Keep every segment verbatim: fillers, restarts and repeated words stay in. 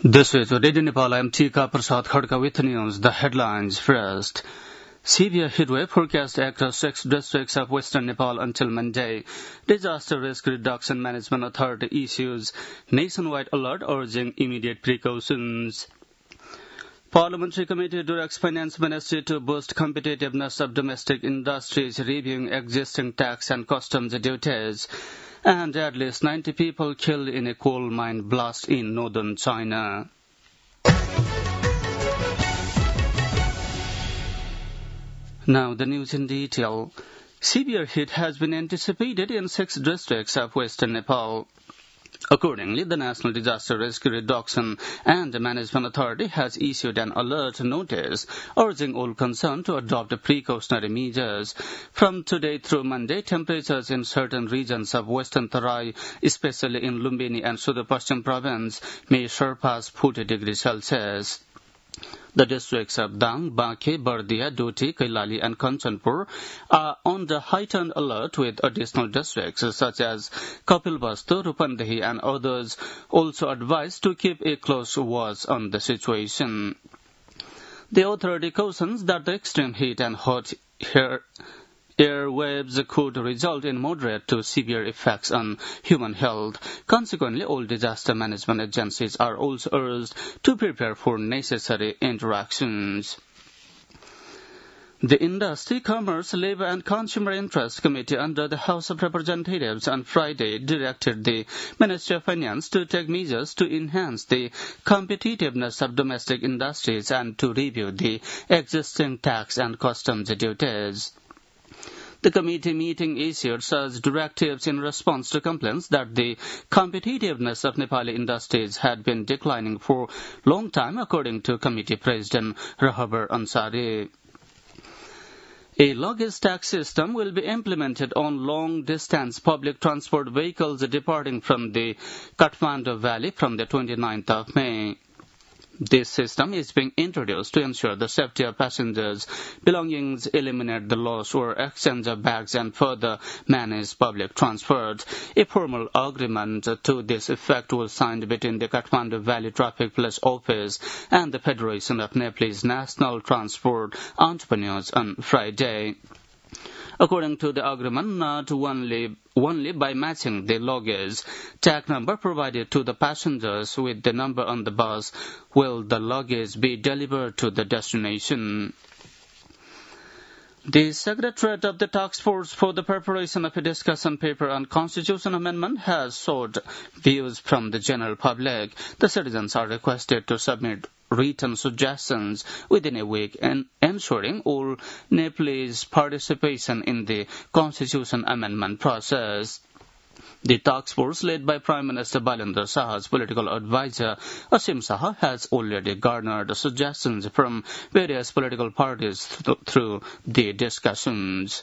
This is Radio Nepal. I'm Tika Prasad Khadka with news. The headlines first. Severe heatwave forecast across six districts of Western Nepal until Monday. Disaster Risk Reduction Management Authority issues nationwide alert urging immediate precautions. Parliamentary Committee directs Finance Ministry to boost competitiveness of domestic industries, reviewing existing tax and customs duties. And at least ninety people killed in a coal mine blast in northern China. Now the news in detail. Severe heat has been anticipated in six districts of Western Nepal. Accordingly, the National Disaster Risk Reduction and Management Authority has issued an alert notice urging all concerned to adopt precautionary measures. From today through Monday, temperatures in certain regions of Western Tarai, especially in Lumbini and Sudurpashchim province, may surpass forty degrees Celsius. The districts of Dang, Bankhe, Bardia, Doti, Kailali and Kanchanpur are on the heightened alert, with additional districts such as Kapilvastu, Rupandehi and others also advised to keep a close watch on the situation. The authority cautions that the extreme heat and hot air Air waves could result in moderate to severe effects on human health. Consequently, all disaster management agencies are also urged to prepare for necessary interactions. The Industry, Commerce, Labour and Consumer Interest Committee under the House of Representatives on Friday directed the Ministry of Finance to take measures to enhance the competitiveness of domestic industries and to review the existing tax and customs duties. The committee meeting issued such directives in response to complaints that the competitiveness of Nepali industries had been declining for a long time, according to committee president Rahabar Ansari. A luggage tax system will be implemented on long-distance public transport vehicles departing from the Kathmandu Valley from the twenty-ninth of May. This system is being introduced to ensure the safety of passengers' belongings, eliminate the loss or exchange of bags, and further manage public transport. A formal agreement to this effect was signed between the Kathmandu Valley Traffic Police Office and the Federation of Nepalese National Transport Entrepreneurs on Friday. According to the agreement, not only, only by matching the luggage tag number provided to the passengers with the number on the bus will the luggage be delivered to the destination. The Secretariat of the Task Force for the preparation of a discussion paper on Constitution Amendment has sought views from the general public. The citizens are requested to submit written suggestions within a week and ensuring all Nepalese participation in the Constitution Amendment process. The task force, led by Prime Minister Bailendra Saha's political advisor Asim Saha, has already garnered suggestions from various political parties th- through the discussions.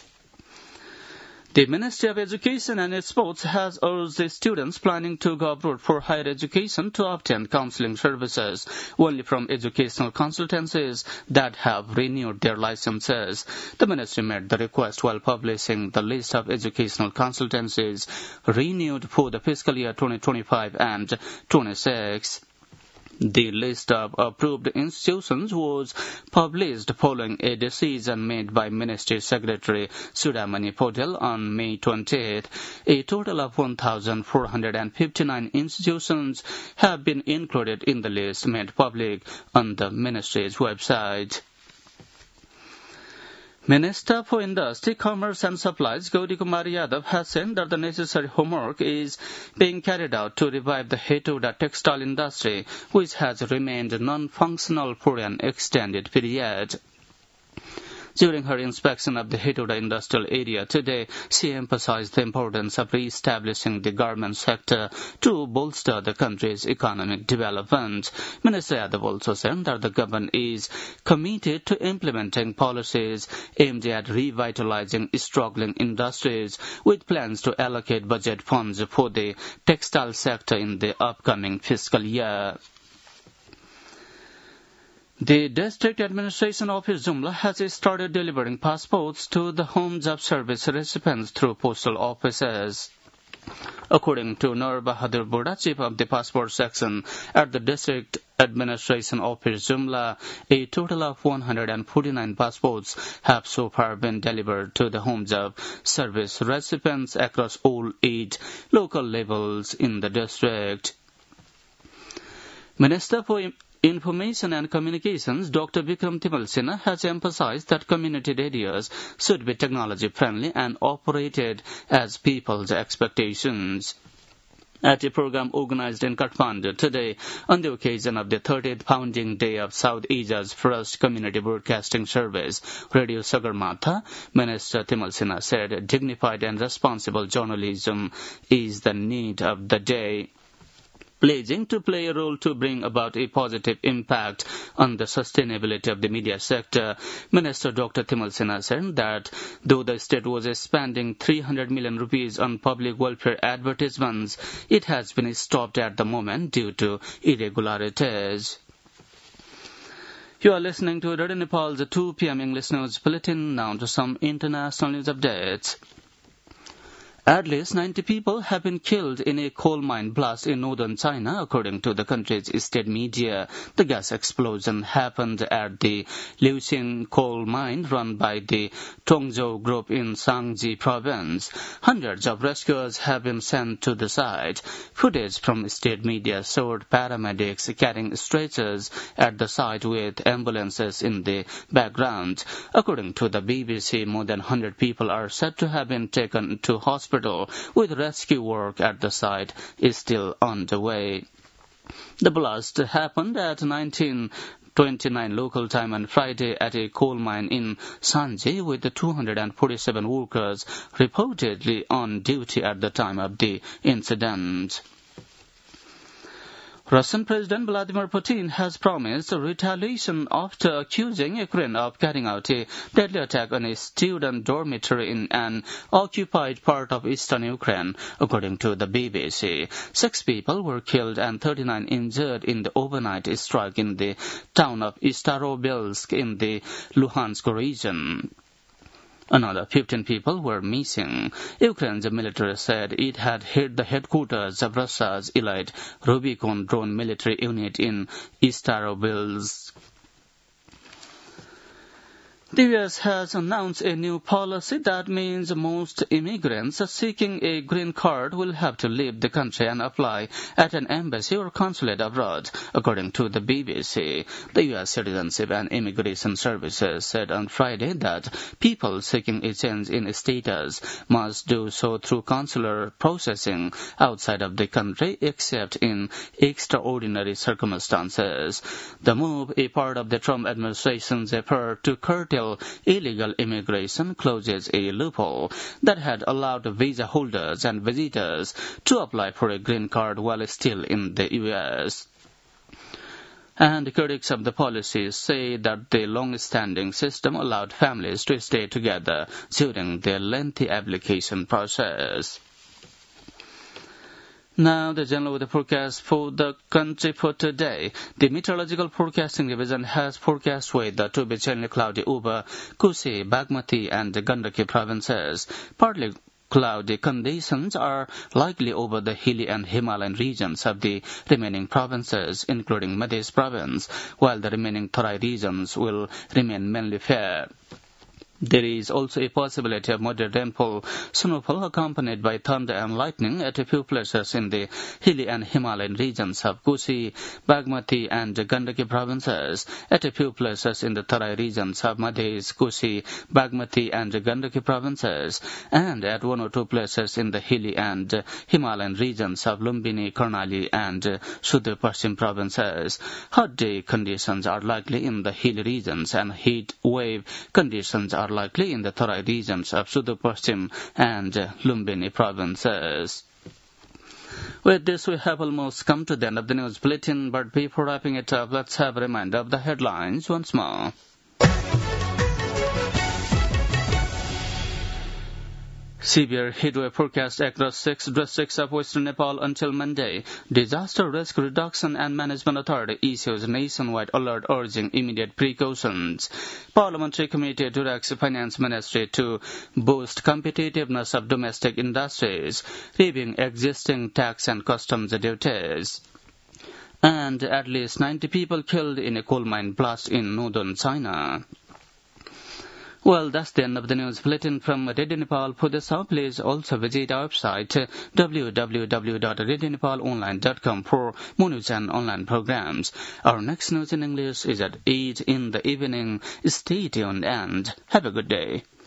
The Ministry of Education and Sports has urged the students planning to go abroad for higher education to obtain counseling services only from educational consultancies that have renewed their licenses. The ministry made the request while publishing the list of educational consultancies renewed for the fiscal year twenty twenty-five and twenty-six. The list of approved institutions was published following a decision made by Ministry Secretary Sudamani Patel on May twentieth. A total of one thousand four hundred fifty-nine institutions have been included in the list made public on the Ministry's website. Minister for Industry, Commerce and Supplies Gauri Kumar Yadav has said that the necessary homework is being carried out to revive the Hetauda textile industry, which has remained non-functional for an extended period. During her inspection of the Hetauda industrial area today, she emphasized the importance of re-establishing the garment sector to bolster the country's economic development. Minister Yadav also said that the government is committed to implementing policies aimed at revitalizing struggling industries, with plans to allocate budget funds for the textile sector in the upcoming fiscal year. The District Administration Office Jumla has started delivering passports to the Home Job Service recipients through postal offices. According to Nur Bahadur Boda, chief of the passport section at the district administration office Jumla, a total of one hundred forty-nine passports have so far been delivered to the homes of service recipients across all eight local levels in the district. Minister for Information and Communications, Doctor Vikram Timal Sinha, has emphasized that community radios should be technology-friendly and operated as people's expectations. At a program organized in Kathmandu today on the occasion of the thirtieth founding day of South Asia's first community broadcasting service, Radio Sagarmatha, Minister Timal Sinha said dignified and responsible journalism is the need of the day. Pledging to play a role to bring about a positive impact on the sustainability of the media sector, Minister Doctor Timal Sinha said that though the state was spending three hundred million rupees on public welfare advertisements, it has been stopped at the moment due to irregularities. You are listening to Radio Nepal's two p.m. English News Bulletin. Now to some international news updates. At least ninety people have been killed in a coal mine blast in northern China, according to the country's state media. The gas explosion happened at the Liuxin coal mine run by the Tongzhou Group in Shaanxi province. Hundreds of rescuers have been sent to the site. Footage from state media showed paramedics carrying stretchers at the site with ambulances in the background. According to the B B C, more than one hundred people are said to have been taken to hospital, with rescue work at the site is still underway. The blast happened at nineteen twenty-nine local time on Friday at a coal mine in Shaanxi, with two hundred forty-seven workers reportedly on duty at the time of the incident. Russian President Vladimir Putin has promised retaliation after accusing Ukraine of carrying out a deadly attack on a student dormitory in an occupied part of eastern Ukraine, according to the B B C. Six people were killed and thirty-nine injured in the overnight strike in the town of Starobilsk in the Luhansk region. Another fifteen people were missing. Ukraine's military said it had hit the headquarters of Russia's elite Rubicon drone military unit in Starobilsk. The U S has announced a new policy that means most immigrants seeking a green card will have to leave the country and apply at an embassy or consulate abroad, according to the B B C. The U S Citizenship and Immigration Services said on Friday that people seeking a change in status must do so through consular processing outside of the country, except in extraordinary circumstances. The move, a part of the Trump administration's effort to curtail illegal immigration, closes a loophole that had allowed visa holders and visitors to apply for a green card while still in the U S. And critics of the policy say that the long-standing system allowed families to stay together during their lengthy application process. Now, the general weather forecast for the country for today. The Meteorological Forecasting Division has forecast weather to be generally cloudy over Kusi, Bagmati, and the Gandaki provinces. Partly cloudy conditions are likely over the hilly and Himalayan regions of the remaining provinces, including Madhya province, while the remaining Tarai regions will remain mainly fair. There is also a possibility of moderate rainfall, snowfall accompanied by thunder and lightning at a few places in the hilly and Himalayan regions of Kusi, Bagmati and Gandaki provinces, at a few places in the Tarai regions of Madhya, Kusi, Bagmati and Gandaki provinces, and at one or two places in the hilly and Himalayan regions of Lumbini, Karnali and Sudur Paschim provinces. Hot day conditions are likely in the hilly regions and heat wave conditions are likely in the Tarai regions of Sudur Paschim and Lumbini provinces. With this, we have almost come to the end of the news bulletin, but before wrapping it up, let's have a reminder of the headlines once more. Severe heatwave forecast across six districts of western Nepal until Monday. Disaster Risk Reduction and Management Authority issues nationwide alert urging immediate precautions. Parliamentary Committee directs Finance Ministry to boost competitiveness of domestic industries, reviewing existing tax and customs duties. And at least ninety people killed in a coal mine blast in northern China. Well, that's the end of the news bulletin from Radio Nepal. For this hour, please also visit our website w w w dot radio nepal online dot com for more news and online programs. Our next news in English is at eight in the evening. Stay tuned and have a good day.